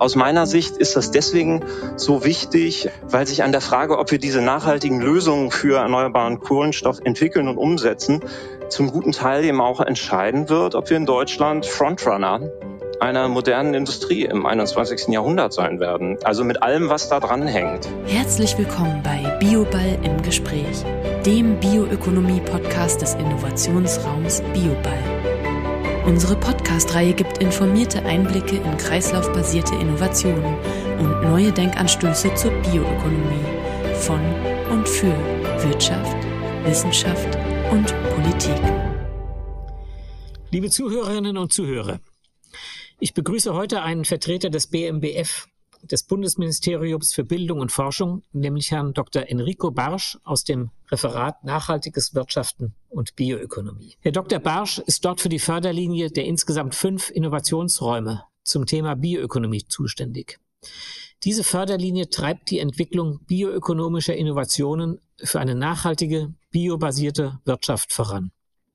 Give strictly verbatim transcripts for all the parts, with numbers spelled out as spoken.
Aus meiner Sicht ist das deswegen so wichtig, weil sich an der Frage, ob wir diese nachhaltigen Lösungen für erneuerbaren Kohlenstoff entwickeln und umsetzen, zum guten Teil eben auch entscheiden wird, ob wir in Deutschland Frontrunner einer modernen Industrie im einundzwanzigsten Jahrhundert sein werden. Also mit allem, was da dran hängt. Herzlich willkommen bei Bioball im Gespräch, dem Bioökonomie-Podcast des Innovationsraums Bioball. Unsere Podcast-Reihe gibt informierte Einblicke in kreislaufbasierte Innovationen und neue Denkanstöße zur Bioökonomie von und für Wirtschaft, Wissenschaft und Politik. Liebe Zuhörerinnen und Zuhörer, ich begrüße heute einen Vertreter des B M B F, des Bundesministeriums für Bildung und Forschung, nämlich Herrn Doktor Enrico Barsch aus dem Referat Nachhaltiges Wirtschaften und Bioökonomie. Herr Doktor Barsch ist dort für die Förderlinie der insgesamt fünf Innovationsräume zum Thema Bioökonomie zuständig. Diese Förderlinie treibt die Entwicklung bioökonomischer Innovationen für eine nachhaltige, biobasierte Wirtschaft voran.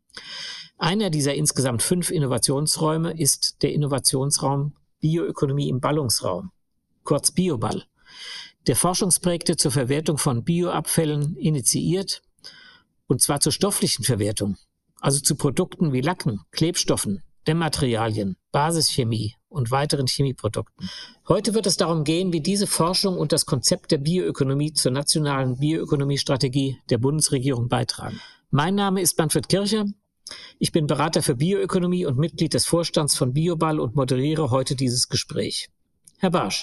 Einer dieser insgesamt fünf Innovationsräume ist der Innovationsraum Bioökonomie im Ballungsraum, kurz Bioball, der Forschungsprojekte zur Verwertung von Bioabfällen initiiert, und zwar zur stofflichen Verwertung, also zu Produkten wie Lacken, Klebstoffen, Dämmmaterialien, Basischemie und weiteren Chemieprodukten. Heute wird es darum gehen, wie diese Forschung und das Konzept der Bioökonomie zur nationalen Bioökonomiestrategie der Bundesregierung beitragen. Mein Name ist Manfred Kircher. Ich bin Berater für Bioökonomie und Mitglied des Vorstands von Bioball und moderiere heute dieses Gespräch. Herr Barsch,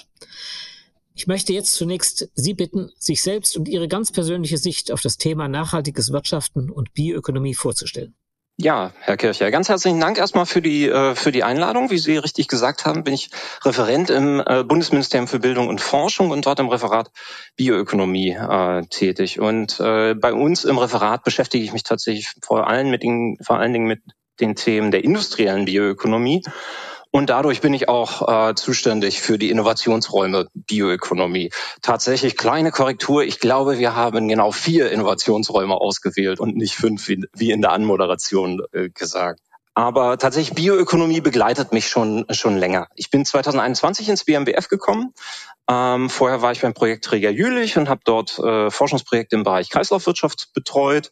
ich möchte jetzt zunächst Sie bitten, sich selbst und Ihre ganz persönliche Sicht auf das Thema nachhaltiges Wirtschaften und Bioökonomie vorzustellen. Ja, Herr Kircher, ganz herzlichen Dank erstmal für die äh, für die Einladung. Wie Sie richtig gesagt haben, bin ich Referent im äh, Bundesministerium für Bildung und Forschung und dort im Referat Bioökonomie äh, tätig. Und äh, bei uns im Referat beschäftige ich mich tatsächlich vor allem mit den, vor allen Dingen mit den Themen der industriellen Bioökonomie. Und dadurch bin ich auch äh, zuständig für die Innovationsräume Bioökonomie. Tatsächlich kleine Korrektur. Ich glaube, wir haben genau vier Innovationsräume ausgewählt und nicht fünf, wie, wie in der Anmoderation äh, gesagt. Aber tatsächlich Bioökonomie begleitet mich schon schon länger. Ich bin zweitausendeinundzwanzig ins B M B F gekommen. Ähm, vorher war ich beim Projektträger Jülich und habe dort äh, Forschungsprojekte im Bereich Kreislaufwirtschaft betreut.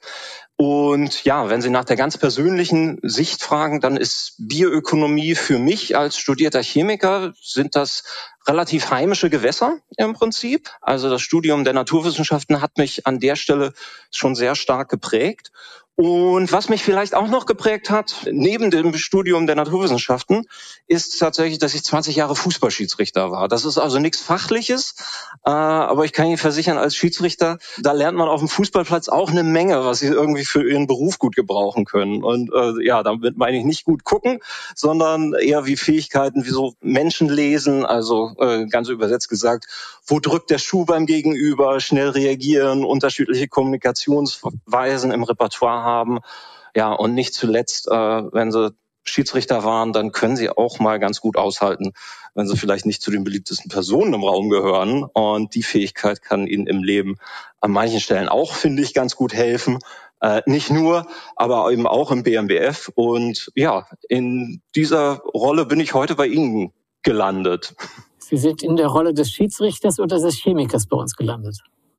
Und ja, wenn Sie nach der ganz persönlichen Sicht fragen, dann ist Bioökonomie für mich als studierter Chemiker, sind das relativ heimische Gewässer im Prinzip. Also das Studium der Naturwissenschaften hat mich an der Stelle schon sehr stark geprägt. Und was mich vielleicht auch noch geprägt hat, neben dem Studium der Naturwissenschaften, ist tatsächlich, dass ich zwanzig Jahre Fußballschiedsrichter war. Das ist also nichts Fachliches, äh, aber ich kann Ihnen versichern, als Schiedsrichter, da lernt man auf dem Fußballplatz auch eine Menge, was Sie irgendwie für Ihren Beruf gut gebrauchen können. Und äh, ja, damit meine ich nicht gut gucken, sondern eher wie Fähigkeiten, wie so Menschen lesen, also äh, ganz übersetzt gesagt, wo drückt der Schuh beim Gegenüber, schnell reagieren, unterschiedliche Kommunikationsweisen im Repertoire haben. Ja, und nicht zuletzt, äh, wenn Sie Schiedsrichter waren, dann können Sie auch mal ganz gut aushalten, wenn Sie vielleicht nicht zu den beliebtesten Personen im Raum gehören. Und die Fähigkeit kann Ihnen im Leben an manchen Stellen auch, finde ich, ganz gut helfen. Äh, nicht nur, aber eben auch im B M B F. Und ja, in dieser Rolle bin ich heute bei Ihnen gelandet. Sie sind in der Rolle des Schiedsrichters oder des Chemikers bei uns gelandet?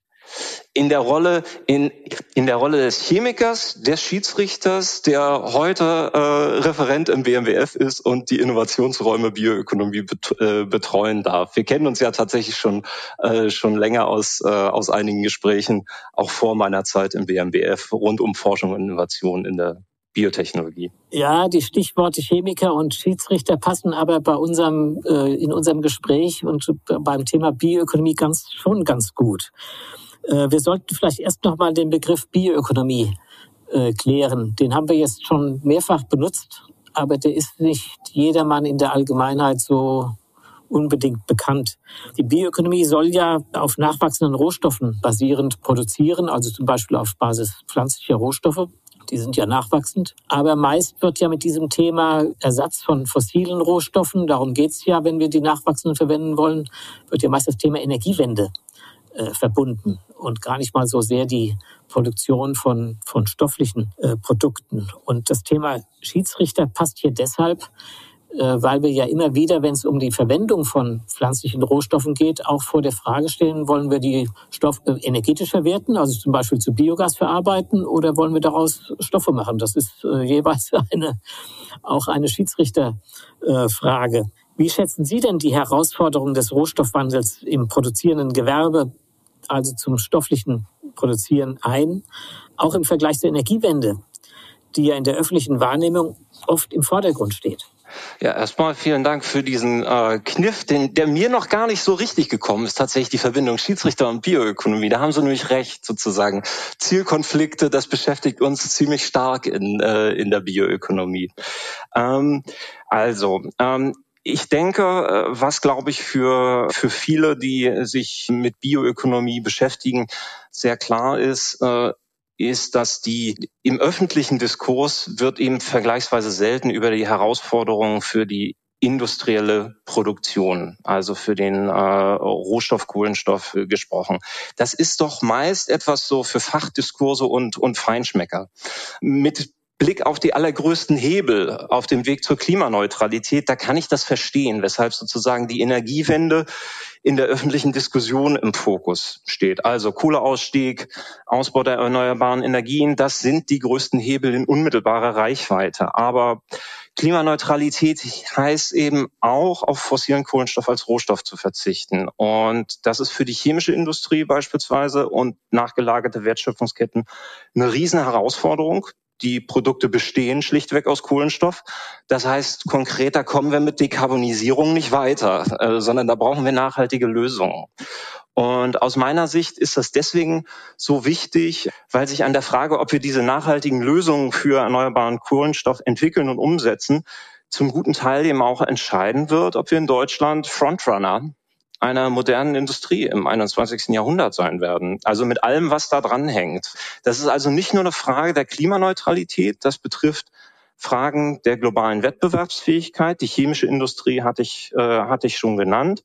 In der Rolle in in der Rolle des Chemikers, des Schiedsrichters, der heute äh, Referent im B M B F ist und die Innovationsräume Bioökonomie bet, äh, betreuen darf. Wir kennen uns ja tatsächlich schon äh, schon länger aus äh, aus einigen Gesprächen, auch vor meiner Zeit im B M B F rund um Forschung und Innovation in der Biotechnologie. Ja, die Stichworte Chemiker und Schiedsrichter passen aber bei unserem äh, in unserem Gespräch und beim Thema Bioökonomie ganz schon ganz gut. Wir sollten vielleicht erst noch mal den Begriff Bioökonomie äh, klären. Den haben wir jetzt schon mehrfach benutzt, aber der ist nicht jedermann in der Allgemeinheit so unbedingt bekannt. Die Bioökonomie soll ja auf nachwachsenden Rohstoffen basierend produzieren, also zum Beispiel auf Basis pflanzlicher Rohstoffe. Die sind ja nachwachsend. Aber meist wird ja mit diesem Thema Ersatz von fossilen Rohstoffen, darum geht's ja, wenn wir die nachwachsenden verwenden wollen, wird ja meist das Thema Energiewende äh, verbunden und gar nicht mal so sehr die Produktion von, von stofflichen äh, Produkten. Und das Thema Schiedsrichter passt hier deshalb, weil wir ja immer wieder, wenn es um die Verwendung von pflanzlichen Rohstoffen geht, auch vor der Frage stellen, wollen wir die Stoff äh, energetisch verwerten, also zum Beispiel zu Biogas verarbeiten, oder wollen wir daraus Stoffe machen? Das ist äh, jeweils eine, auch eine Schiedsrichterfrage. Äh, Wie schätzen Sie denn die Herausforderungen des Rohstoffwandels im produzierenden Gewerbe, also zum stofflichen Produzieren, ein, auch im Vergleich zur Energiewende, die ja in der öffentlichen Wahrnehmung oft im Vordergrund steht? Ja, erstmal vielen Dank für diesen äh, Kniff, den, der mir noch gar nicht so richtig gekommen ist, tatsächlich die Verbindung Schiedsrichter und Bioökonomie. Da haben Sie nämlich recht, sozusagen. Zielkonflikte, das beschäftigt uns ziemlich stark in, äh, in der Bioökonomie. Ähm, also, ähm, Ich denke, was, glaube ich, für, für viele, die sich mit Bioökonomie beschäftigen, sehr klar ist, äh, ist, dass die im öffentlichen Diskurs wird eben vergleichsweise selten über die Herausforderungen für die industrielle Produktion, also für den äh, Rohstoff Kohlenstoff äh, gesprochen. Das ist doch meist etwas so für Fachdiskurse und, und Feinschmecker. Mit Blick auf die allergrößten Hebel auf dem Weg zur Klimaneutralität, da kann ich das verstehen, weshalb sozusagen die Energiewende in der öffentlichen Diskussion im Fokus steht. Also Kohleausstieg, Ausbau der erneuerbaren Energien, das sind die größten Hebel in unmittelbarer Reichweite. Aber Klimaneutralität heißt eben auch, auf fossilen Kohlenstoff als Rohstoff zu verzichten. Und das ist für die chemische Industrie beispielsweise und nachgelagerte Wertschöpfungsketten eine riesen Herausforderung. Die Produkte bestehen schlichtweg aus Kohlenstoff. Das heißt, konkreter kommen wir mit Dekarbonisierung nicht weiter, äh, sondern da brauchen wir nachhaltige Lösungen. Und aus meiner Sicht ist das deswegen so wichtig, weil sich an der Frage, ob wir diese nachhaltigen Lösungen für erneuerbaren Kohlenstoff entwickeln und umsetzen, zum guten Teil eben auch entscheiden wird, ob wir in Deutschland Frontrunner einer modernen Industrie im einundzwanzigsten Jahrhundert sein werden. Also mit allem, was da dran hängt. Das ist also nicht nur eine Frage der Klimaneutralität, das betrifft Fragen der globalen Wettbewerbsfähigkeit. Die chemische Industrie hatte ich, äh, hatte ich schon genannt.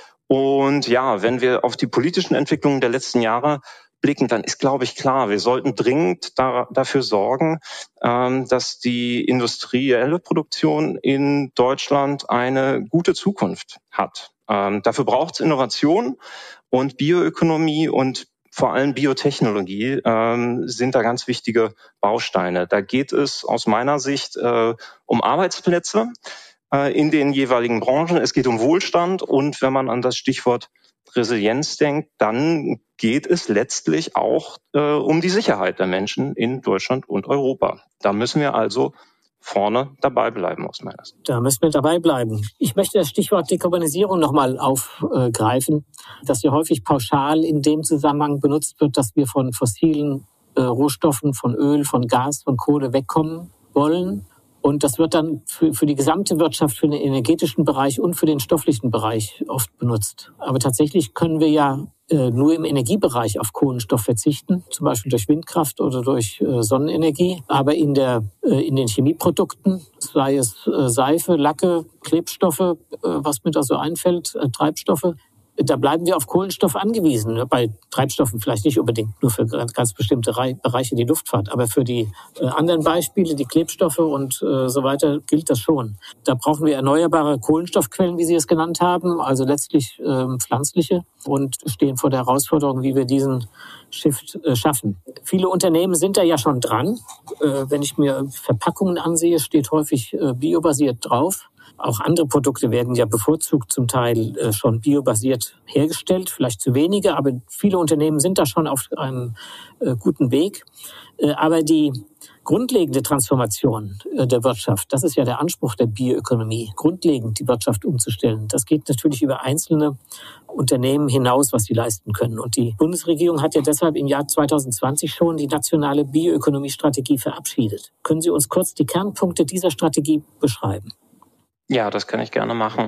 Und ja, wenn wir auf die politischen Entwicklungen der letzten Jahre blicken, dann ist, glaube ich, klar, wir sollten dringend da, dafür sorgen, ähm, dass die industrielle Produktion in Deutschland eine gute Zukunft hat. Ähm, dafür braucht es Innovation, und Bioökonomie und vor allem Biotechnologie ähm, sind da ganz wichtige Bausteine. Da geht es aus meiner Sicht äh, um Arbeitsplätze äh, in den jeweiligen Branchen. Es geht um Wohlstand, und wenn man an das Stichwort Resilienz denkt, dann geht es letztlich auch äh, um die Sicherheit der Menschen in Deutschland und Europa. Da müssen wir also vorne dabei bleiben, aus meiner Sicht. Da müssen wir dabei bleiben. Ich möchte das Stichwort Dekarbonisierung nochmal aufgreifen, das ja häufig pauschal in dem Zusammenhang benutzt wird, dass wir von fossilen äh, Rohstoffen, von Öl, von Gas, von Kohle wegkommen wollen. Und das wird dann für, für die gesamte Wirtschaft, für den energetischen Bereich und für den stofflichen Bereich oft benutzt. Aber tatsächlich können wir ja äh, nur im Energiebereich auf Kohlenstoff verzichten, zum Beispiel durch Windkraft oder durch äh, Sonnenenergie. Aber in, der, äh, in den Chemieprodukten, sei es äh, Seife, Lacke, Klebstoffe, äh, was mir da so einfällt, äh, Treibstoffe, da bleiben wir auf Kohlenstoff angewiesen. Bei Treibstoffen vielleicht nicht unbedingt nur für ganz bestimmte Bereiche, die Luftfahrt, aber für die äh, anderen Beispiele, die Klebstoffe und äh, so weiter, gilt das schon. Da brauchen wir erneuerbare Kohlenstoffquellen, wie Sie es genannt haben, also letztlich äh, pflanzliche, und stehen vor der Herausforderung, wie wir diesen Shift äh, schaffen. Viele Unternehmen sind da ja schon dran. Äh, wenn ich mir Verpackungen ansehe, steht häufig äh, biobasiert drauf. Auch andere Produkte werden ja bevorzugt zum Teil äh, schon biobasiert hergestellt, vielleicht zu wenige, aber viele Unternehmen sind da schon auf einem äh, guten Weg. Äh, aber die grundlegende Transformation äh, der Wirtschaft, das ist ja der Anspruch der Bioökonomie, grundlegend die Wirtschaft umzustellen. Das geht natürlich über einzelne Unternehmen hinaus, was sie leisten können. Und die Bundesregierung hat ja deshalb im Jahr zweitausendzwanzig schon die nationale Bioökonomiestrategie verabschiedet. Können Sie uns kurz die Kernpunkte dieser Strategie beschreiben? Ja, das kann ich gerne machen.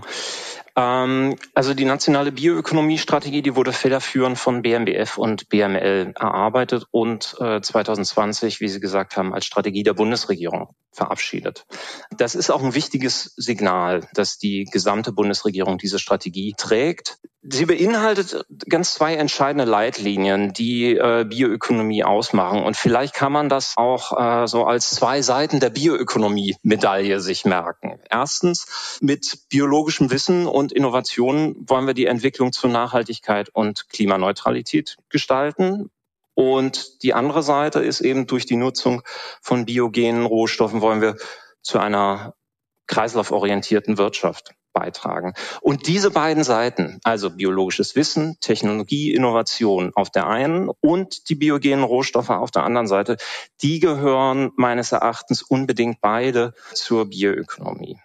Ähm, also die nationale Bioökonomiestrategie, die wurde federführend von B M B F und B M L erarbeitet und äh, zweitausendzwanzig, wie Sie gesagt haben, als Strategie der Bundesregierung verabschiedet. Das ist auch ein wichtiges Signal, dass die gesamte Bundesregierung diese Strategie trägt. Sie beinhaltet ganz zwei entscheidende Leitlinien, die äh, Bioökonomie ausmachen. Und vielleicht kann man das auch äh, so als zwei Seiten der Bioökonomie-Medaille sich merken. Erstens, mit biologischem Wissen und Innovationen wollen wir die Entwicklung zur Nachhaltigkeit und Klimaneutralität gestalten. Und die andere Seite ist eben, durch die Nutzung von biogenen Rohstoffen wollen wir zu einer kreislauforientierten Wirtschaft beitragen. Und diese beiden Seiten, also biologisches Wissen, Technologie, Innovation auf der einen und die biogenen Rohstoffe auf der anderen Seite, die gehören meines Erachtens unbedingt beide zur Bioökonomie.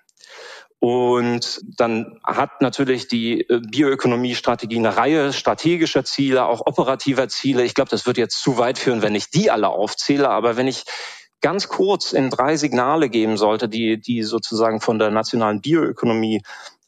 Und dann hat natürlich die Bioökonomie-Strategie eine Reihe strategischer Ziele, auch operativer Ziele. Ich glaube, das wird jetzt zu weit führen, wenn ich die alle aufzähle. Aber wenn ich ganz kurz in drei Signale geben sollte, die, die sozusagen von der nationalen Bioökonomie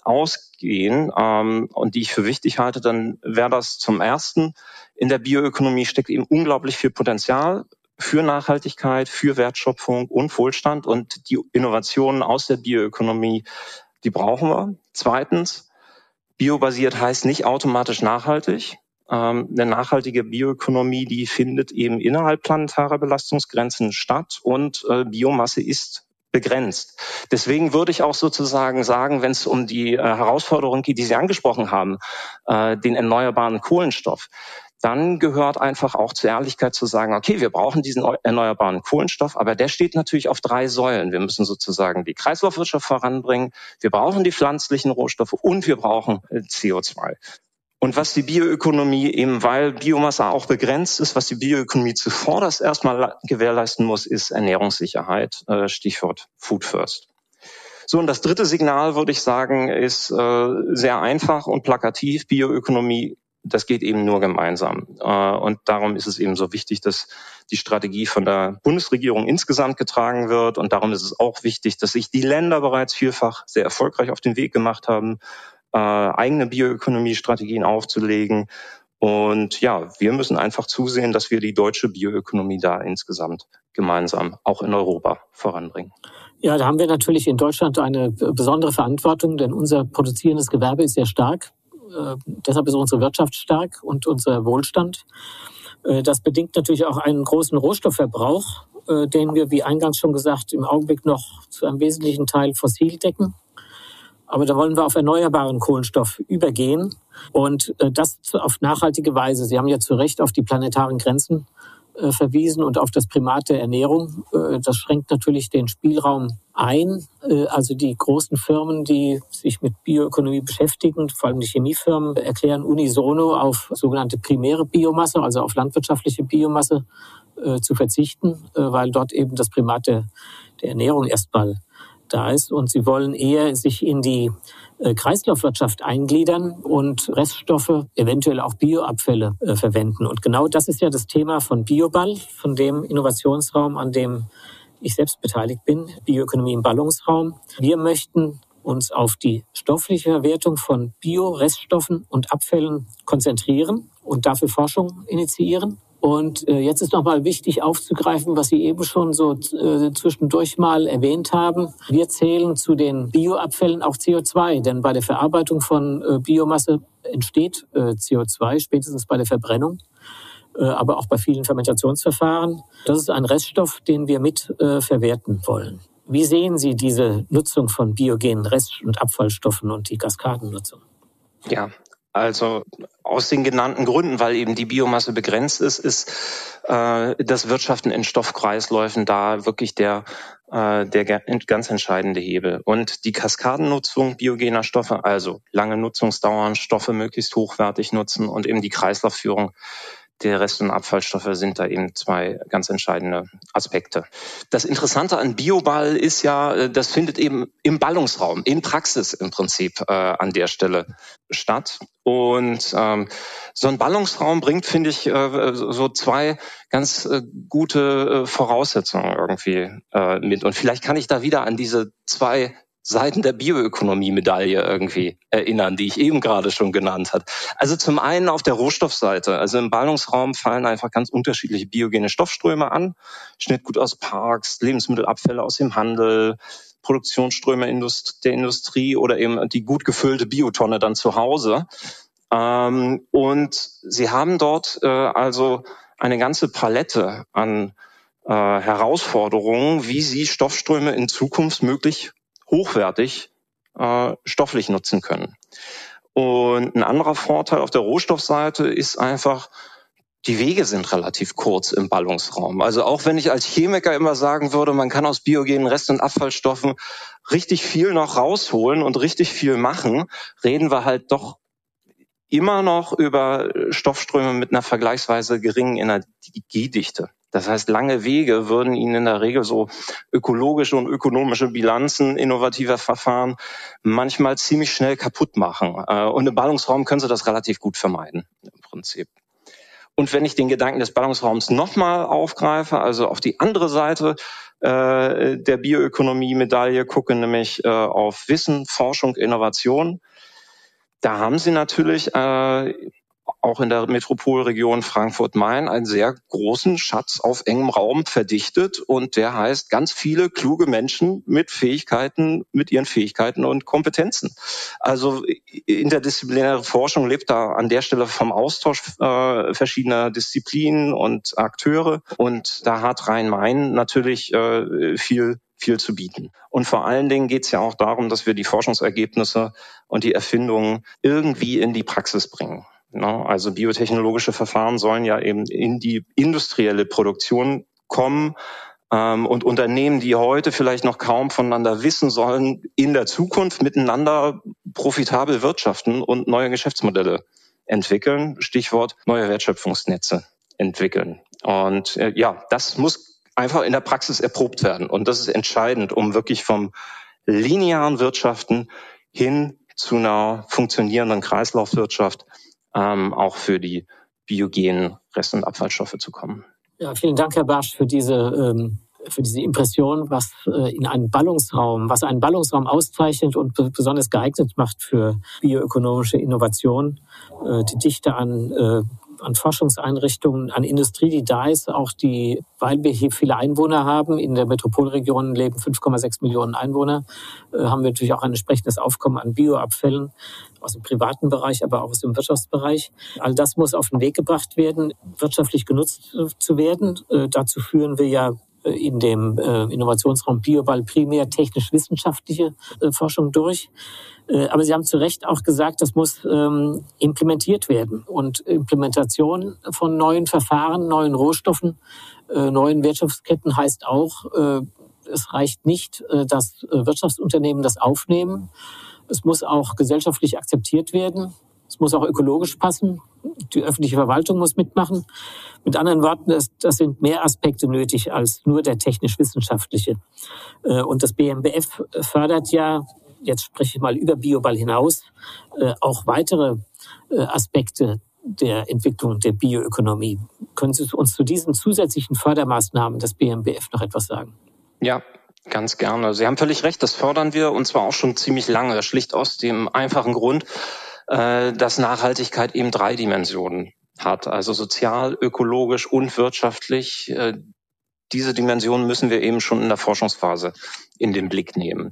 ausgehen ähm, und die ich für wichtig halte, dann wäre das zum Ersten: In der Bioökonomie steckt eben unglaublich viel Potenzial für Nachhaltigkeit, für Wertschöpfung und Wohlstand, und die Innovationen aus der Bioökonomie, die brauchen wir. Zweitens, biobasiert heißt nicht automatisch nachhaltig. Ähm, eine nachhaltige Bioökonomie, die findet eben innerhalb planetarer Belastungsgrenzen statt, und äh, Biomasse ist begrenzt. Deswegen würde ich auch sozusagen sagen, wenn es um die äh, Herausforderung geht, die Sie angesprochen haben, äh, den erneuerbaren Kohlenstoff, dann gehört einfach auch zur Ehrlichkeit zu sagen, okay, wir brauchen diesen erneuerbaren Kohlenstoff, aber der steht natürlich auf drei Säulen. Wir müssen sozusagen die Kreislaufwirtschaft voranbringen, wir brauchen die pflanzlichen Rohstoffe und wir brauchen C O zwei. Und was die Bioökonomie eben, weil Biomasse auch begrenzt ist, was die Bioökonomie zuvorderst erstmal gewährleisten muss, ist Ernährungssicherheit, Stichwort Food First. So, und das dritte Signal, würde ich sagen, ist sehr einfach und plakativ. Bioökonomie, das geht eben nur gemeinsam. Und darum ist es eben so wichtig, dass die Strategie von der Bundesregierung insgesamt getragen wird. Und darum ist es auch wichtig, dass sich die Länder bereits vielfach sehr erfolgreich auf den Weg gemacht haben, eigene Bioökonomie-Strategien aufzulegen. Und ja, wir müssen einfach zusehen, dass wir die deutsche Bioökonomie da insgesamt gemeinsam auch in Europa voranbringen. Ja, da haben wir natürlich in Deutschland eine besondere Verantwortung, denn unser produzierendes Gewerbe ist sehr stark. Äh, deshalb ist unsere Wirtschaft stark und unser Wohlstand. Äh, das bedingt natürlich auch einen großen Rohstoffverbrauch, äh, den wir, wie eingangs schon gesagt, im Augenblick noch zu einem wesentlichen Teil fossil decken. Aber da wollen wir auf erneuerbaren Kohlenstoff übergehen und äh, das auf nachhaltige Weise. Sie haben ja zu Recht auf die planetaren Grenzen äh, verwiesen und auf das Primat der Ernährung. Äh, das schränkt natürlich den Spielraum ein. Äh, also die großen Firmen, die sich mit Bioökonomie beschäftigen, vor allem die Chemiefirmen, erklären unisono auf sogenannte primäre Biomasse, also auf landwirtschaftliche Biomasse äh, zu verzichten, äh, weil dort eben das Primat der, der Ernährung erstmal da ist, und sie wollen eher sich in die äh, Kreislaufwirtschaft eingliedern und Reststoffe, eventuell auch Bioabfälle äh, verwenden. Und genau das ist ja das Thema von Bioball, von dem Innovationsraum, an dem ich selbst beteiligt bin, Bioökonomie im Ballungsraum. Wir möchten uns auf die stoffliche Verwertung von Bio-Reststoffen und Abfällen konzentrieren und dafür Forschung initiieren. Und äh, jetzt ist nochmal wichtig aufzugreifen, was Sie eben schon so äh, zwischendurch mal erwähnt haben. Wir zählen zu den Bioabfällen auch C O zwei, denn bei der Verarbeitung von äh, Biomasse entsteht äh, C O zwei, spätestens bei der Verbrennung, äh, aber auch bei vielen Fermentationsverfahren. Das ist ein Reststoff, den wir mit äh, verwerten wollen. Wie sehen Sie diese Nutzung von biogenen Rest- und Abfallstoffen und die Kaskadennutzung? Ja, also aus den genannten Gründen, weil eben die Biomasse begrenzt ist, ist äh, das Wirtschaften in Stoffkreisläufen da wirklich der, äh, der ganz entscheidende Hebel. Und die Kaskadennutzung biogener Stoffe, also lange Nutzungsdauern, Stoffe möglichst hochwertig nutzen und eben die Kreislaufführung der Rest- und Abfallstoffe sind da eben zwei ganz entscheidende Aspekte. Das Interessante an Bioball ist ja, das findet eben im Ballungsraum, in Praxis im Prinzip äh, an der Stelle statt. Und ähm, so ein Ballungsraum bringt, finde ich, äh, so zwei ganz äh, gute äh, Voraussetzungen irgendwie äh, mit. Und vielleicht kann ich da wieder an diese zwei Seiten der Bioökonomie-Medaille irgendwie erinnern, die ich eben gerade schon genannt habe. Also zum einen auf der Rohstoffseite. Also im Ballungsraum fallen einfach ganz unterschiedliche biogene Stoffströme an. Schnittgut aus Parks, Lebensmittelabfälle aus dem Handel, Produktionsströme der Industrie oder eben die gut gefüllte Biotonne dann zu Hause. Und sie haben dort also eine ganze Palette an Herausforderungen, wie sie Stoffströme in Zukunft möglich hochwertig äh, stofflich nutzen können. Und ein anderer Vorteil auf der Rohstoffseite ist einfach, die Wege sind relativ kurz im Ballungsraum. Also auch wenn ich als Chemiker immer sagen würde, man kann aus biogenen Rest- und Abfallstoffen richtig viel noch rausholen und richtig viel machen, reden wir halt doch immer noch über Stoffströme mit einer vergleichsweise geringen Energiedichte. Das heißt, lange Wege würden Ihnen in der Regel so ökologische und ökonomische Bilanzen innovativer Verfahren manchmal ziemlich schnell kaputt machen. Und im Ballungsraum können Sie das relativ gut vermeiden, im Prinzip. Und wenn ich den Gedanken des Ballungsraums nochmal aufgreife, also auf die andere Seite äh, der Bioökonomie-Medaille gucke, nämlich äh, auf Wissen, Forschung, Innovation, da haben Sie natürlich äh, auch in der Metropolregion Frankfurt-Main einen sehr großen Schatz auf engem Raum verdichtet. Und der heißt ganz viele kluge Menschen mit Fähigkeiten, mit ihren Fähigkeiten und Kompetenzen. Also interdisziplinäre Forschung lebt da an der Stelle vom Austausch äh, verschiedener Disziplinen und Akteure. Und da hat Rhein-Main natürlich äh, viel viel zu bieten. Und vor allen Dingen geht es ja auch darum, dass wir die Forschungsergebnisse und die Erfindungen irgendwie in die Praxis bringen. Also biotechnologische Verfahren sollen ja eben in die industrielle Produktion kommen. Und Unternehmen, die heute vielleicht noch kaum voneinander wissen, sollen in der Zukunft miteinander profitabel wirtschaften und neue Geschäftsmodelle entwickeln. Stichwort neue Wertschöpfungsnetze entwickeln. Und äh, ja, das muss einfach in der Praxis erprobt werden. Und das ist entscheidend, um wirklich vom linearen Wirtschaften hin zu einer funktionierenden Kreislaufwirtschaft ähm, auch für die biogenen Rest- und Abfallstoffe zu kommen. Ja, vielen Dank, Herr Barsch, für diese, ähm, für diese Impression, was äh, in einem Ballungsraum, was einen Ballungsraum auszeichnet und b- besonders geeignet macht für bioökonomische Innovation, äh, die Dichte an äh, an Forschungseinrichtungen, an Industrie, die da ist, auch die, weil wir hier viele Einwohner haben, in der Metropolregion leben fünf Komma sechs Millionen Einwohner, äh, haben wir natürlich auch ein entsprechendes Aufkommen an Bioabfällen aus dem privaten Bereich, aber auch aus dem Wirtschaftsbereich. All das muss auf den Weg gebracht werden, wirtschaftlich genutzt äh, zu werden. Äh, dazu führen wir ja in dem äh, Innovationsraum Bioball primär technisch-wissenschaftliche äh, Forschung durch. Äh, aber Sie haben zu Recht auch gesagt, das muss ähm, implementiert werden. Und Implementation von neuen Verfahren, neuen Rohstoffen, äh, neuen Wertschöpfungsketten heißt auch, äh, es reicht nicht, äh, dass äh, Wirtschaftsunternehmen das aufnehmen. Es muss auch gesellschaftlich akzeptiert werden. Es muss auch ökologisch passen. Die öffentliche Verwaltung muss mitmachen. Mit anderen Worten, das, das sind mehr Aspekte nötig als nur der technisch-wissenschaftliche. Und das B M B F fördert ja, jetzt spreche ich mal über Bioball hinaus, auch weitere Aspekte der Entwicklung der Bioökonomie. Können Sie uns zu diesen zusätzlichen Fördermaßnahmen des B M B F noch etwas sagen? Ja, ganz gerne. Sie haben völlig recht, das fördern wir und zwar auch schon ziemlich lange, schlicht aus dem einfachen Grund, dass Nachhaltigkeit eben drei Dimensionen hat, also sozial, ökologisch und wirtschaftlich. Diese Dimensionen müssen wir eben schon in der Forschungsphase in den Blick nehmen.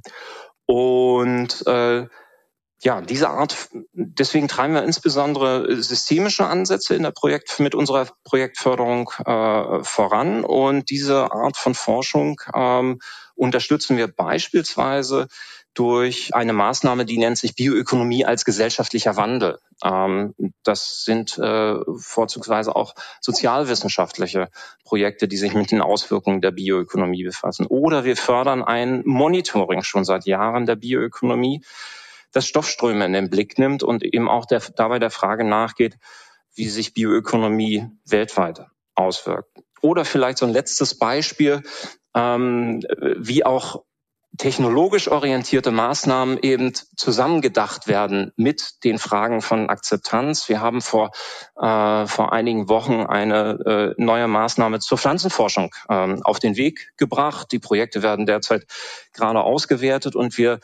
Und äh, ja, diese Art, deswegen treiben wir insbesondere systemische Ansätze in der Projekt, mit unserer Projektförderung äh, voran. Und diese Art von Forschung ähm, unterstützen wir beispielsweise durch eine Maßnahme, die nennt sich Bioökonomie als gesellschaftlicher Wandel. Ähm, das sind äh, vorzugsweise auch sozialwissenschaftliche Projekte, die sich mit den Auswirkungen der Bioökonomie befassen. Oder wir fördern ein Monitoring schon seit Jahren der Bioökonomie, das Stoffströme in den Blick nimmt und eben auch der, dabei der Frage nachgeht, wie sich Bioökonomie weltweit auswirkt. Oder vielleicht so ein letztes Beispiel, ähm, wie auch technologisch orientierte Maßnahmen eben zusammengedacht werden mit den Fragen von Akzeptanz. Wir haben vor äh, vor einigen Wochen eine äh, neue Maßnahme zur Pflanzenforschung äh, auf den Weg gebracht. Die Projekte werden derzeit gerade ausgewertet und wir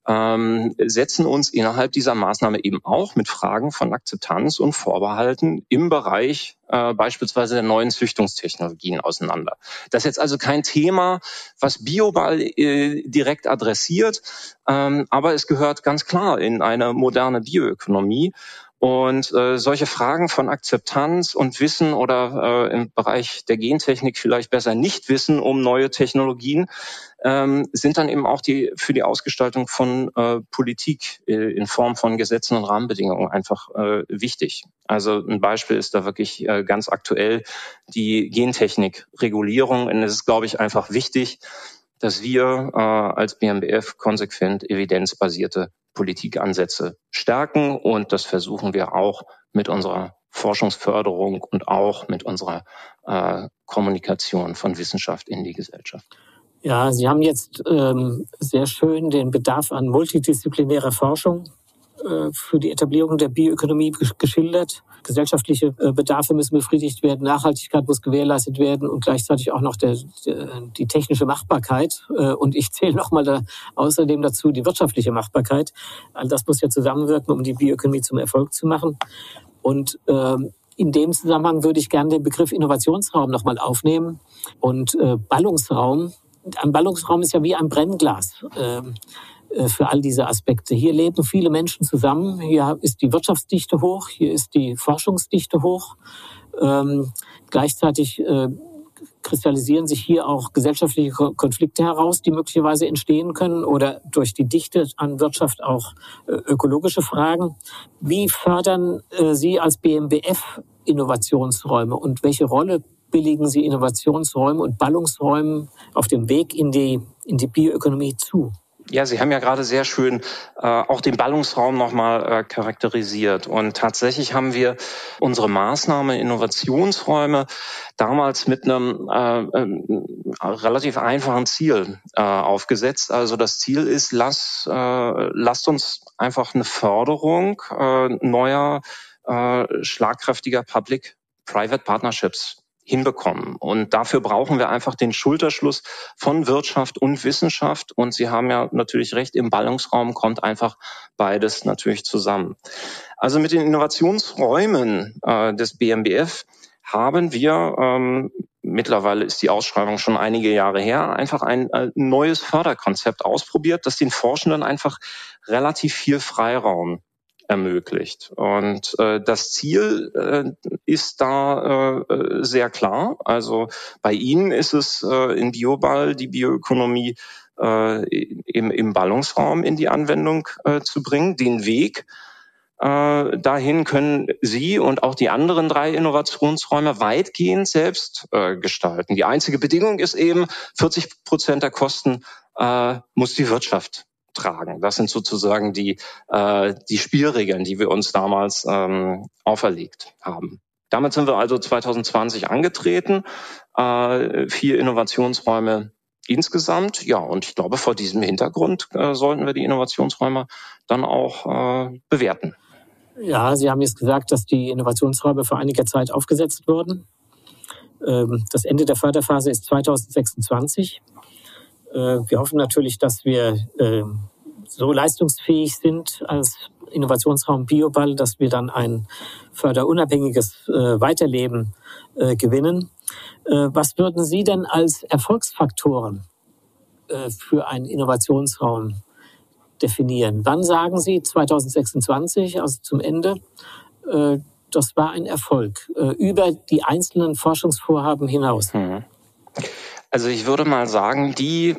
ähm, setzen uns innerhalb dieser Maßnahme eben auch mit Fragen von Akzeptanz und Vorbehalten im Bereich äh, beispielsweise der neuen Züchtungstechnologien auseinander. Das ist jetzt also kein Thema, was Bioball äh, direkt adressiert, ähm, aber es gehört ganz klar in eine moderne Bioökonomie. Und äh, solche Fragen von Akzeptanz und Wissen oder äh, im Bereich der Gentechnik vielleicht besser nicht wissen um neue Technologien, ähm, sind dann eben auch die für die Ausgestaltung von äh, Politik äh, in Form von Gesetzen und Rahmenbedingungen einfach äh, wichtig. Also ein Beispiel ist da wirklich äh, ganz aktuell die Gentechnikregulierung. Und es ist, glaube ich, einfach wichtig, dass wir äh, als B M B F konsequent evidenzbasierte Politikansätze stärken. Und das versuchen wir auch mit unserer Forschungsförderung und auch mit unserer äh, Kommunikation von Wissenschaft in die Gesellschaft. Ja, Sie haben jetzt ähm, sehr schön den Bedarf an multidisziplinärer Forschung äh, für die Etablierung der Bioökonomie geschildert. Gesellschaftliche äh, Bedarfe müssen befriedigt werden, Nachhaltigkeit muss gewährleistet werden und gleichzeitig auch noch der, der, die technische Machbarkeit. Äh, und ich zähle nochmal da außerdem dazu die wirtschaftliche Machbarkeit. All das muss ja zusammenwirken, um die Bioökonomie zum Erfolg zu machen. Und ähm, in dem Zusammenhang würde ich gerne den Begriff Innovationsraum nochmal aufnehmen und äh, Ballungsraum. Ein Ballungsraum ist ja wie ein Brennglas äh, für all diese Aspekte. Hier leben viele Menschen zusammen. Hier ist die Wirtschaftsdichte hoch, hier ist die Forschungsdichte hoch. Ähm, gleichzeitig äh, kristallisieren sich hier auch gesellschaftliche Konflikte heraus, die möglicherweise entstehen können oder durch die Dichte an Wirtschaft auch äh, ökologische Fragen. Wie fördern äh, Sie als B M B F Innovationsräume und welche Rolle billigen Sie Innovationsräume und Ballungsräumen auf dem Weg in die, in die Bioökonomie zu? Ja, Sie haben ja gerade sehr schön äh, auch den Ballungsraum nochmal äh, charakterisiert. Und tatsächlich haben wir unsere Maßnahme Innovationsräume damals mit einem äh, äh, relativ einfachen Ziel äh, aufgesetzt. Also das Ziel ist, lass, äh, lasst uns einfach eine Förderung äh, neuer, äh, schlagkräftiger Public-Private Partnerships hinbekommen. Und dafür brauchen wir einfach den Schulterschluss von Wirtschaft und Wissenschaft. Und Sie haben ja natürlich recht, im Ballungsraum kommt einfach beides natürlich zusammen. Also mit den Innovationsräumen äh, des B M B F haben wir, ähm, mittlerweile ist die Ausschreibung schon einige Jahre her, einfach ein äh, neues Förderkonzept ausprobiert, das den Forschenden einfach relativ viel Freiraum ermöglicht. Und äh, das Ziel äh, ist da äh, sehr klar. Also bei Ihnen ist es äh, in Bioball die Bioökonomie äh, im, im Ballungsraum in die Anwendung äh, zu bringen. Den Weg äh, dahin können Sie und auch die anderen drei Innovationsräume weitgehend selbst äh, gestalten. Die einzige Bedingung ist eben, vierzig Prozent der Kosten äh, muss die Wirtschaft tragen. Das sind sozusagen die, äh, die Spielregeln, die wir uns damals ähm, auferlegt haben. Damit sind wir also zwanzig zwanzig angetreten, äh, vier Innovationsräume insgesamt. Ja, und ich glaube, vor diesem Hintergrund äh, sollten wir die Innovationsräume dann auch äh, bewerten. Ja, Sie haben jetzt gesagt, dass die Innovationsräume vor einiger Zeit aufgesetzt wurden. Ähm, das Ende der Förderphase ist zwanzig sechsundzwanzig. Wir hoffen natürlich, dass wir äh, so leistungsfähig sind als Innovationsraum Bioball, dass wir dann ein förderunabhängiges äh, Weiterleben äh, gewinnen. Äh, was würden Sie denn als Erfolgsfaktoren äh, für einen Innovationsraum definieren? Wann sagen Sie zwanzig sechsundzwanzig, also zum Ende, äh, das war ein Erfolg, äh, über die einzelnen Forschungsvorhaben hinaus? Hm. Also ich würde mal sagen, die,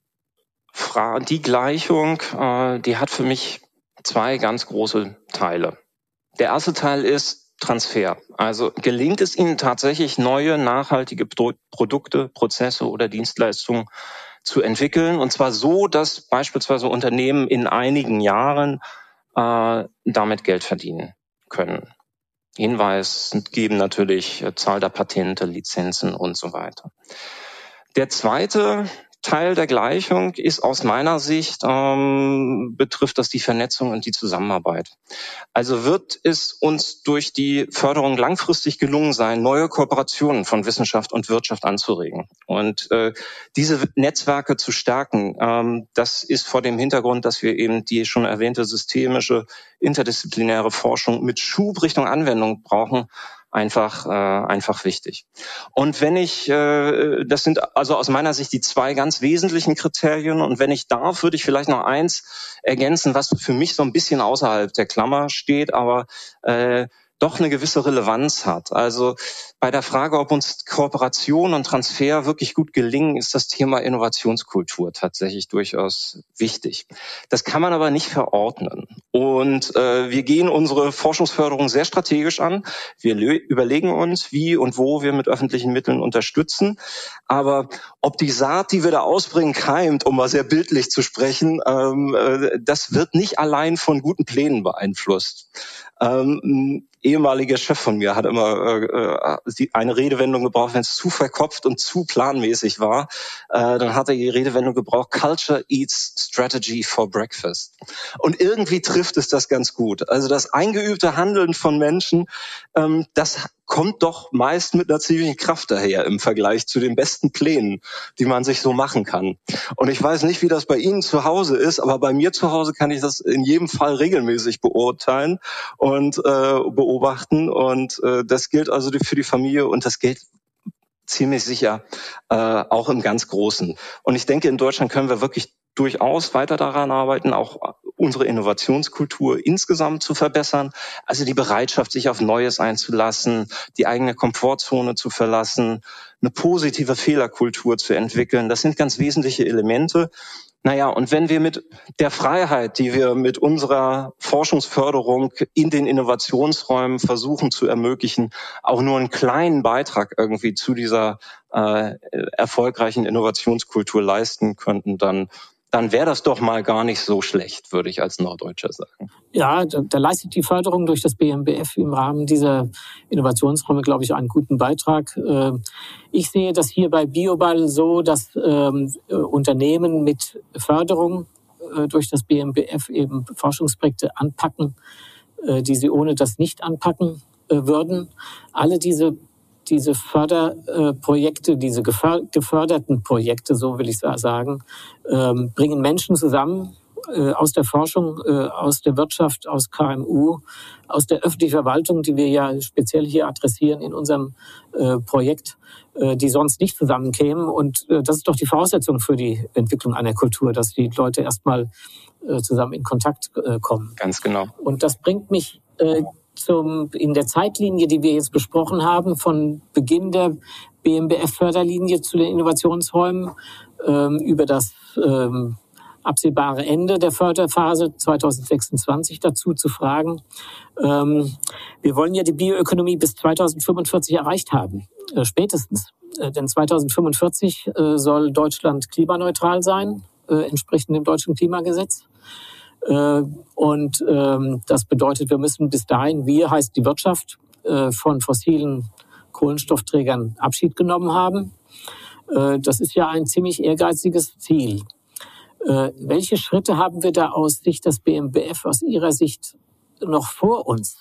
Fra- die Gleichung, äh, die hat für mich zwei ganz große Teile. Der erste Teil ist Transfer. Also gelingt es Ihnen tatsächlich, neue, nachhaltige Pro- Produkte, Prozesse oder Dienstleistungen zu entwickeln, und zwar so, dass beispielsweise Unternehmen in einigen Jahren äh, damit Geld verdienen können. Hinweis geben natürlich äh, Zahl der Patente, Lizenzen und so weiter. Der zweite Teil der Gleichung ist aus meiner Sicht, ähm, betrifft das die Vernetzung und die Zusammenarbeit. Also wird es uns durch die Förderung langfristig gelungen sein, neue Kooperationen von Wissenschaft und Wirtschaft anzuregen und äh, diese Netzwerke zu stärken. Ähm, das ist vor dem Hintergrund, dass wir eben die schon erwähnte systemische, interdisziplinäre Forschung mit Schub Richtung Anwendung brauchen, einfach äh, einfach wichtig. Und wenn ich, äh, das sind also aus meiner Sicht die zwei ganz wesentlichen Kriterien, und wenn ich darf, würde ich vielleicht noch eins ergänzen, was für mich so ein bisschen außerhalb der Klammer steht, aber äh, doch eine gewisse Relevanz hat. Also bei der Frage, ob uns Kooperation und Transfer wirklich gut gelingen, ist das Thema Innovationskultur tatsächlich durchaus wichtig. Das kann man aber nicht verordnen. Und äh, wir gehen unsere Forschungsförderung sehr strategisch an. Wir le- überlegen uns, wie und wo wir mit öffentlichen Mitteln unterstützen. Aber ob die Saat, die wir da ausbringen, keimt, um mal sehr bildlich zu sprechen, ähm, äh, das wird nicht allein von guten Plänen beeinflusst. Ähm, ein ehemaliger Chef von mir hat immer äh, die, eine Redewendung gebraucht, wenn es zu verkopft und zu planmäßig war, äh, dann hat er die Redewendung gebraucht, Culture eats strategy for breakfast. Und irgendwie trifft es das ganz gut. Also das eingeübte Handeln von Menschen, ähm, das kommt doch meist mit einer ziemlichen Kraft daher im Vergleich zu den besten Plänen, die man sich so machen kann. Und ich weiß nicht, wie das bei Ihnen zu Hause ist, aber bei mir zu Hause kann ich das in jedem Fall regelmäßig beurteilen und äh, beobachten. Und äh, das gilt also für die Familie und das gilt ziemlich sicher äh, auch im ganz Großen. Und ich denke, in Deutschland können wir wirklich durchaus weiter daran arbeiten, auch unsere Innovationskultur insgesamt zu verbessern. Also die Bereitschaft, sich auf Neues einzulassen, die eigene Komfortzone zu verlassen, eine positive Fehlerkultur zu entwickeln. Das sind ganz wesentliche Elemente. Naja, und wenn wir mit der Freiheit, die wir mit unserer Forschungsförderung in den Innovationsräumen versuchen zu ermöglichen, auch nur einen kleinen Beitrag irgendwie zu dieser äh, erfolgreichen Innovationskultur leisten könnten, dann dann wäre das doch mal gar nicht so schlecht, würde ich als Norddeutscher sagen. Ja, da, da leistet die Förderung durch das B M B F im Rahmen dieser Innovationsräume, glaube ich, einen guten Beitrag. Ich sehe das hier bei Bioball so, dass ähm, Unternehmen mit Förderung äh, durch das B M B F eben Forschungsprojekte anpacken, äh, die sie ohne das nicht anpacken äh, würden. Alle diese Diese Förderprojekte, diese geförderten Projekte, so will ich sagen, bringen Menschen zusammen aus der Forschung, aus der Wirtschaft, aus K M U, aus der öffentlichen Verwaltung, die wir ja speziell hier adressieren in unserem Projekt, die sonst nicht zusammenkämen. Und das ist doch die Voraussetzung für die Entwicklung einer Kultur, dass die Leute erstmal zusammen in Kontakt kommen. Ganz genau. Und das bringt mich Zum, in der Zeitlinie, die wir jetzt besprochen haben, von Beginn der B M B F-Förderlinie zu den Innovationsräumen ähm, über das ähm, absehbare Ende der Förderphase zwanzig sechsundzwanzig dazu zu fragen. Ähm, wir wollen ja die Bioökonomie bis zwanzig fünfundvierzig erreicht haben, äh, spätestens. Äh, denn zwanzig fünfundvierzig äh, soll Deutschland klimaneutral sein, äh, entsprechend dem deutschen Klimagesetz. Und ähm, das bedeutet, wir müssen bis dahin, wir heißt die Wirtschaft, äh, von fossilen Kohlenstoffträgern Abschied genommen haben. Äh, das ist ja ein ziemlich ehrgeiziges Ziel. Äh, welche Schritte haben wir da aus Sicht des B M B F, aus Ihrer Sicht noch vor uns?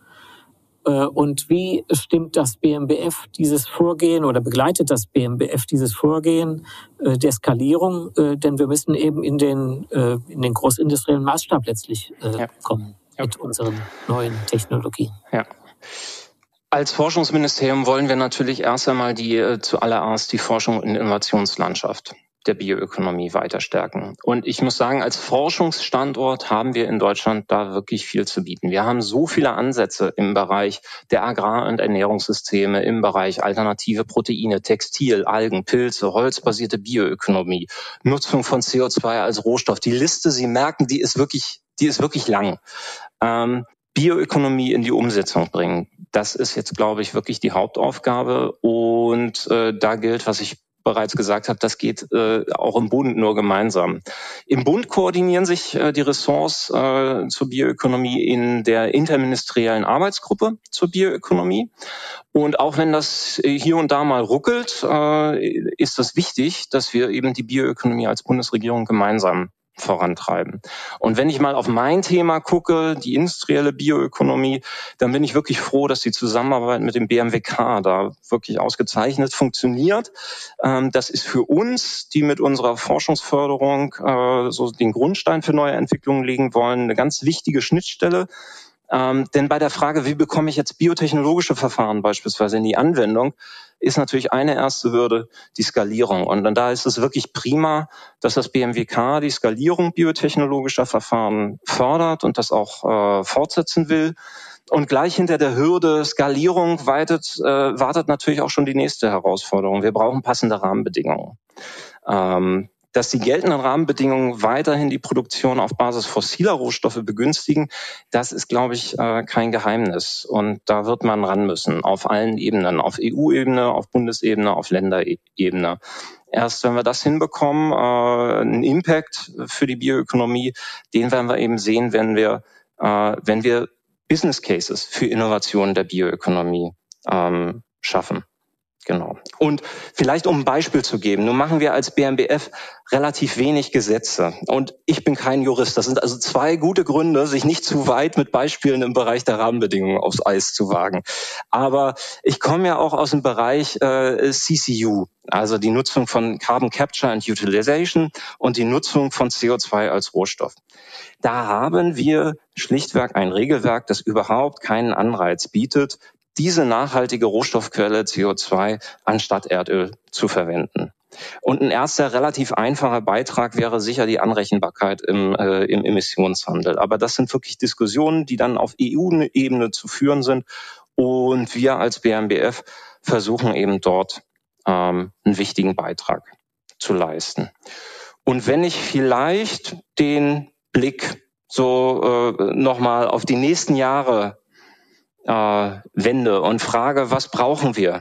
Und wie stimmt das B M B F dieses Vorgehen oder begleitet das B M B F dieses Vorgehen äh, der Skalierung? Äh, denn wir müssen eben in den, äh, in den großindustriellen Maßstab letztlich äh, ja. kommen ja. mit unseren neuen Technologien. Ja. Als Forschungsministerium wollen wir natürlich erst einmal die äh, zuallererst die Forschung und Innovationslandschaft der Bioökonomie weiter stärken. Und ich muss sagen, als Forschungsstandort haben wir in Deutschland da wirklich viel zu bieten. Wir haben so viele Ansätze im Bereich der Agrar- und Ernährungssysteme, im Bereich alternative Proteine, Textil, Algen, Pilze, holzbasierte Bioökonomie, Nutzung von C O zwei als Rohstoff. Die Liste, Sie merken, die ist wirklich, die ist wirklich lang. Ähm, Bioökonomie in die Umsetzung bringen, das ist jetzt, glaube ich, wirklich die Hauptaufgabe. Und äh, da gilt, was ich bereits gesagt habe, das geht äh, auch im Bund nur gemeinsam. Im Bund koordinieren sich äh, die Ressorts äh, zur Bioökonomie in der interministeriellen Arbeitsgruppe zur Bioökonomie. Und auch wenn das hier und da mal ruckelt, äh, ist es wichtig, dass wir eben die Bioökonomie als Bundesregierung gemeinsam vorantreiben. Und wenn ich mal auf mein Thema gucke, die industrielle Bioökonomie, dann bin ich wirklich froh, dass die Zusammenarbeit mit dem B M W K da wirklich ausgezeichnet funktioniert. Ähm, das ist für uns, die mit unserer Forschungsförderung äh, so den Grundstein für neue Entwicklungen legen wollen, eine ganz wichtige Schnittstelle. Ähm, denn bei der Frage, wie bekomme ich jetzt biotechnologische Verfahren beispielsweise in die Anwendung, ist natürlich eine erste Hürde die Skalierung. Und dann da ist es wirklich prima, dass das B M W K die Skalierung biotechnologischer Verfahren fördert und das auch äh, fortsetzen will. Und gleich hinter der Hürde Skalierung weitet, äh, wartet natürlich auch schon die nächste Herausforderung. Wir brauchen passende Rahmenbedingungen. Ähm, Dass die geltenden Rahmenbedingungen weiterhin die Produktion auf Basis fossiler Rohstoffe begünstigen, das ist, glaube ich, kein Geheimnis. Und da wird man ran müssen, auf allen Ebenen, auf E U-Ebene, auf Bundesebene, auf Länderebene. Erst wenn wir das hinbekommen, einen Impact für die Bioökonomie, den werden wir eben sehen, wenn wir, wenn wir Business Cases für Innovationen der Bioökonomie schaffen. Genau. Und vielleicht um ein Beispiel zu geben, nun machen wir als B M B F relativ wenig Gesetze. Und ich bin kein Jurist. Das sind also zwei gute Gründe, sich nicht zu weit mit Beispielen im Bereich der Rahmenbedingungen aufs Eis zu wagen. Aber ich komme ja auch aus dem Bereich äh, C C U, also die Nutzung von Carbon Capture and Utilization und die Nutzung von C O zwei als Rohstoff. Da haben wir schlichtweg ein Regelwerk, das überhaupt keinen Anreiz bietet, diese nachhaltige Rohstoffquelle C O zwei anstatt Erdöl zu verwenden. Und ein erster relativ einfacher Beitrag wäre sicher die Anrechenbarkeit im, äh, im Emissionshandel. Aber das sind wirklich Diskussionen, die dann auf E U-Ebene zu führen sind. Und wir als B M B F versuchen eben dort ähm, einen wichtigen Beitrag zu leisten. Und wenn ich vielleicht den Blick so äh, nochmal auf die nächsten Jahre Äh, wende und frage, was brauchen wir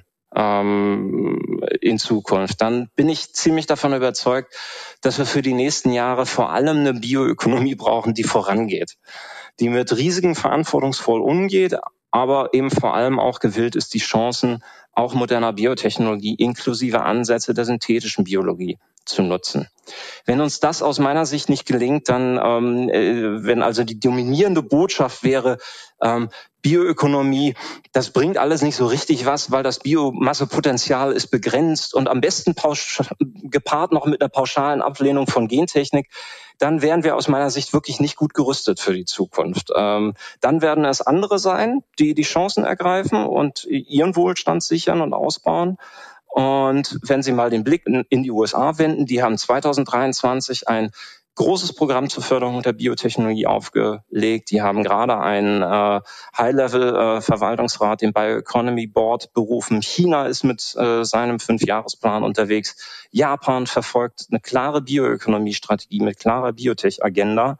ähm, in Zukunft, dann bin ich ziemlich davon überzeugt, dass wir für die nächsten Jahre vor allem eine Bioökonomie brauchen, die vorangeht, die mit Risiken verantwortungsvoll umgeht, aber eben vor allem auch gewillt ist, die Chancen auch moderner Biotechnologie inklusive Ansätze der synthetischen Biologie zu nutzen. Wenn uns das aus meiner Sicht nicht gelingt, dann, ähm, äh, wenn also die dominierende Botschaft wäre, ähm, Bioökonomie, das bringt alles nicht so richtig was, weil das Biomassepotenzial ist begrenzt und am besten pausch- gepaart noch mit einer pauschalen Ablehnung von Gentechnik, dann wären wir aus meiner Sicht wirklich nicht gut gerüstet für die Zukunft. Ähm, dann werden es andere sein, die die Chancen ergreifen und ihren Wohlstand sichern und ausbauen. Und wenn Sie mal den Blick in, in die U S A wenden, die haben zwanzig dreiundzwanzig ein großes Programm zur Förderung der Biotechnologie aufgelegt. Die haben gerade einen äh, High-Level-Verwaltungsrat, den Bioeconomy Board, berufen. China ist mit äh, seinem Fünfjahresplan unterwegs. Japan verfolgt eine klare Bioökonomie-Strategie mit klarer Biotech-Agenda.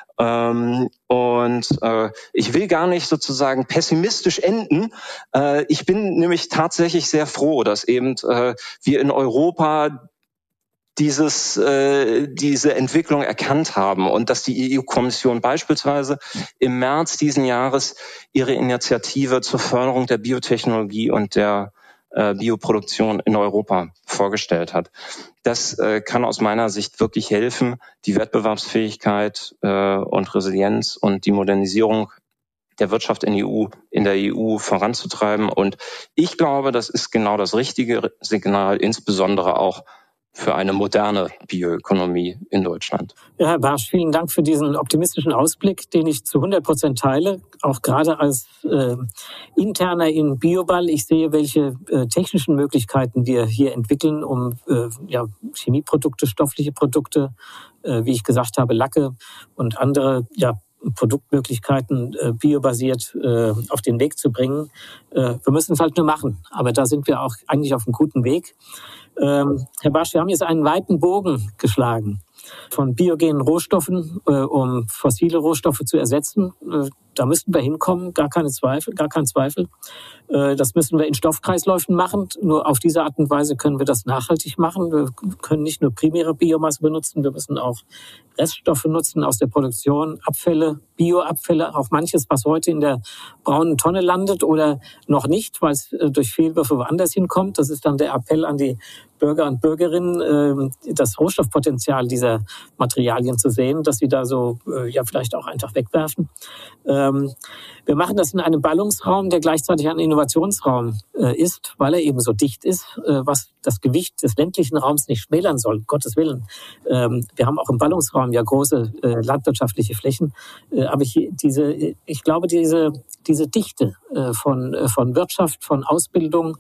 Ähm, und äh, ich will gar nicht sozusagen pessimistisch enden. Äh, ich bin nämlich tatsächlich sehr froh, dass eben äh, wir in Europa dieses, äh, diese Entwicklung erkannt haben und dass die E U-Kommission beispielsweise im März diesen Jahres ihre Initiative zur Förderung der Biotechnologie und der äh, Bioproduktion in Europa vorgestellt hat. Das äh, kann aus meiner Sicht wirklich helfen, die Wettbewerbsfähigkeit äh, und Resilienz und die Modernisierung der Wirtschaft in, E U, in der E U voranzutreiben. Und ich glaube, das ist genau das richtige Signal, insbesondere auch für eine moderne Bioökonomie in Deutschland. Ja, Herr Barsch, vielen Dank für diesen optimistischen Ausblick, den ich zu hundert Prozent teile, auch gerade als äh, Interner in Bioball. Ich sehe, welche äh, technischen Möglichkeiten wir hier entwickeln, um äh, ja, Chemieprodukte, stoffliche Produkte, äh, wie ich gesagt habe, Lacke und andere ja, Produktmöglichkeiten äh, biobasiert äh, auf den Weg zu bringen. Äh, wir müssen es halt nur machen, aber da sind wir auch eigentlich auf einem guten Weg. Ähm, Herr Barsch, wir haben jetzt einen weiten Bogen geschlagen von biogenen Rohstoffen, äh, um fossile Rohstoffe zu ersetzen. Äh, da müssten wir hinkommen, gar keine Zweifel, gar kein Zweifel. Das müssen wir in Stoffkreisläufen machen. Nur auf diese Art und Weise können wir das nachhaltig machen. Wir können nicht nur primäre Biomasse benutzen, wir müssen auch Reststoffe nutzen aus der Produktion, Abfälle, Bioabfälle, auch manches, was heute in der braunen Tonne landet oder noch nicht, weil es durch Fehlwürfe woanders hinkommt. Das ist dann der Appell an die Bürger und Bürgerinnen, das Rohstoffpotenzial dieser Materialien zu sehen, dass sie da so ja vielleicht auch einfach wegwerfen. Wir machen das in einem Ballungsraum, der gleichzeitig ein Innovationsraum ist, weil er eben so dicht ist, was das Gewicht des ländlichen Raums nicht schmälern soll, um Gottes Willen. Wir haben auch im Ballungsraum ja große landwirtschaftliche Flächen, aber hier diese, ich glaube, diese diese Dichte von von Wirtschaft, von Ausbildung,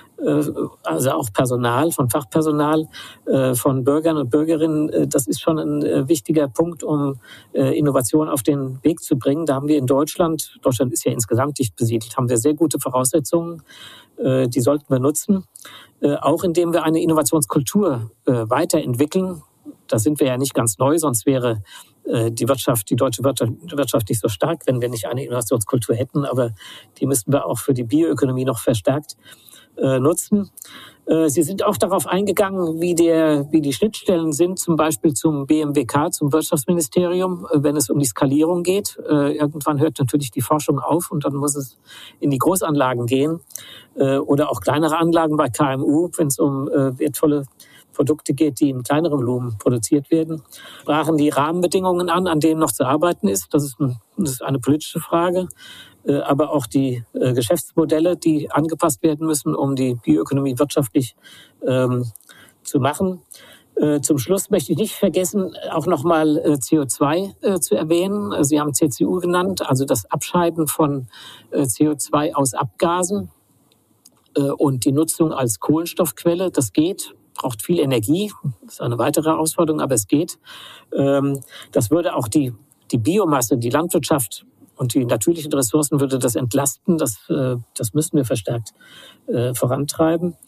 also auch Personal, von Fachpersonal, von Bürgern und Bürgerinnen, das ist schon ein wichtiger Punkt, um Innovation auf den Weg zu bringen. Da haben wir in Deutschland, Deutschland ist ja insgesamt dicht besiedelt, haben wir sehr gute Voraussetzungen, die sollten wir nutzen, auch indem wir eine Innovationskultur weiterentwickeln. Da sind wir ja nicht ganz neu, sonst wäre die Wirtschaft, die deutsche Wirtschaft nicht so stark, wenn wir nicht eine Innovationskultur hätten, aber die müssten wir auch für die Bioökonomie noch verstärkt nutzen. Sie sind auch darauf eingegangen, wie, der, wie die Schnittstellen sind, zum Beispiel zum B M W K, zum Wirtschaftsministerium, wenn es um die Skalierung geht. Irgendwann hört natürlich die Forschung auf und dann muss es in die Großanlagen gehen oder auch kleinere Anlagen bei K M U, wenn es um wertvolle Produkte geht, die in kleinerem Volumen produziert werden. Sprachen die Rahmenbedingungen an, an denen noch zu arbeiten ist. Das ist, ein, das ist eine politische Frage. Aber auch die äh, Geschäftsmodelle, die angepasst werden müssen, um die Bioökonomie wirtschaftlich ähm, zu machen. Äh, zum Schluss möchte ich nicht vergessen, auch nochmal äh, C O zwei äh, zu erwähnen. Sie haben C C U genannt, also das Abscheiden von äh, C O zwei aus Abgasen äh, und die Nutzung als Kohlenstoffquelle. Das geht, braucht viel Energie, das ist eine weitere Herausforderung, aber es geht. Ähm, das würde auch die, die Biomasse, die Landwirtschaft und die natürlichen Ressourcen würde das entlasten. Das, das müssen wir verstärkt äh, vorantreiben.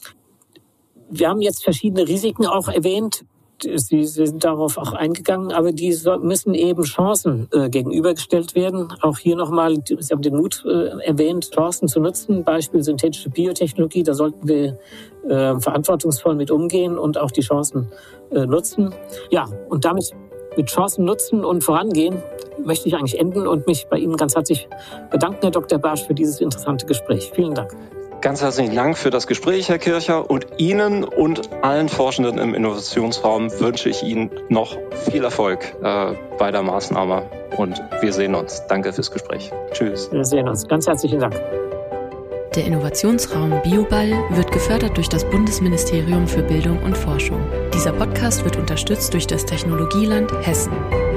Wir haben jetzt verschiedene Risiken auch erwähnt. Sie sind darauf auch eingegangen, aber die müssen eben Chancen äh, gegenübergestellt werden. Auch hier nochmal, Sie haben den Mut äh, erwähnt, Chancen zu nutzen. Beispiel synthetische Biotechnologie, da sollten wir äh, verantwortungsvoll mit umgehen und auch die Chancen äh, nutzen. Ja, und damit mit Chancen nutzen und vorangehen, möchte ich eigentlich enden und mich bei Ihnen ganz herzlich bedanken, Herr Doktor Barsch, für dieses interessante Gespräch. Vielen Dank. Ganz herzlichen Dank für das Gespräch, Herr Kircher. Und Ihnen und allen Forschenden im Innovationsraum wünsche ich Ihnen noch viel Erfolg äh, bei der Maßnahme. Und wir sehen uns. Danke fürs Gespräch. Tschüss. Wir sehen uns. Ganz herzlichen Dank. Der Innovationsraum BioBall wird gefördert durch das Bundesministerium für Bildung und Forschung. Dieser Podcast wird unterstützt durch das Technologieland Hessen.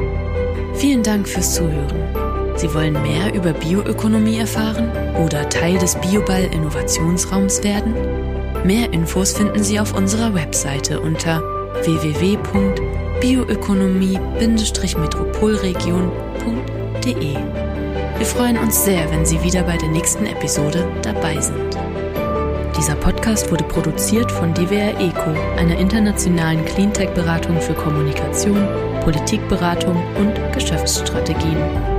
Vielen Dank fürs Zuhören. Sie wollen mehr über Bioökonomie erfahren oder Teil des BioBall Innovationsraums werden? Mehr Infos finden Sie auf unserer Webseite unter w w w punkt bioökonomie Bindestrich metropolregion punkt d e. Wir freuen uns sehr, wenn Sie wieder bei der nächsten Episode dabei sind. Dieser Podcast wurde produziert von D W R ECO, einer internationalen Cleantech-Beratung für Kommunikation, Politikberatung und Geschäftsstrategien.